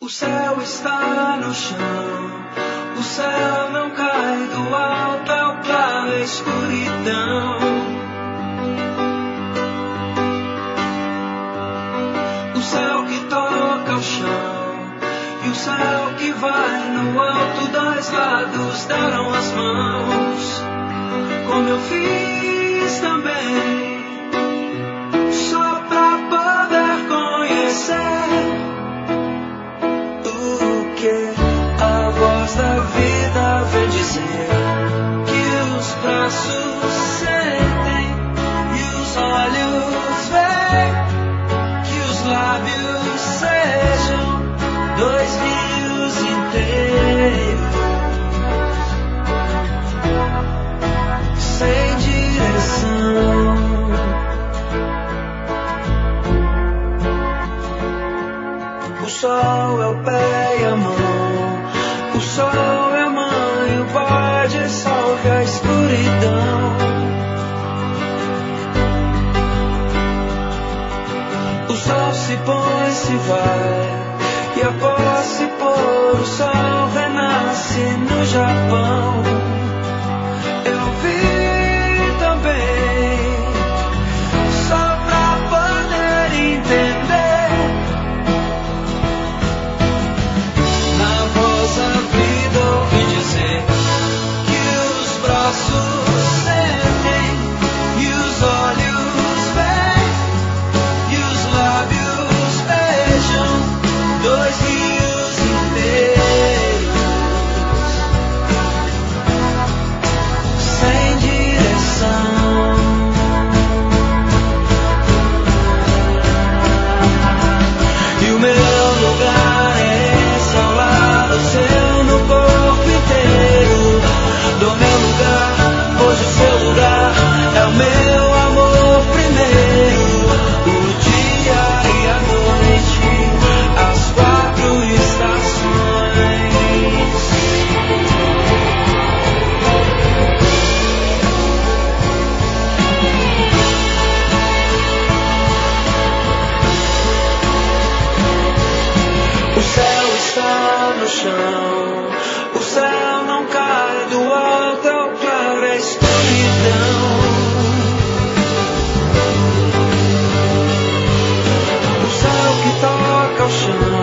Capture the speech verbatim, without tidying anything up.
O céu está no chão, o céu não cai do alto, é o claro, é a escuridão. O céu que toca o chão e o céu que vai no alto, dois lados deram as mãos, como eu fiz também, só pra poder conhecer o que a voz da vida vem dizer, que os braços sentem e os olhos veem, que os lábios sejam dois rios inteiros, sem direção. O sol é o pé e a mão, o sol é a mãe, o pai dissolve a escuridão. O sol se põe, se vai, e após se pôr, o sol renasce no Japão. Eu vi também, só pra poder entender, na voz a vida ouvi dizer, que os braços sentem e os olhos veem, e os lábios beijam dois rios inteiros, sem direção. E o meu lugar é esse, ao lado seu, no corpo inteiro. Do meu lugar, hoje o seu lugar é o meu amor primeiro. O dia e a noite, as quatro estações. O céu está no chão, o céu não cai do alto, é o claro, é a escuridão. O céu que toca o chão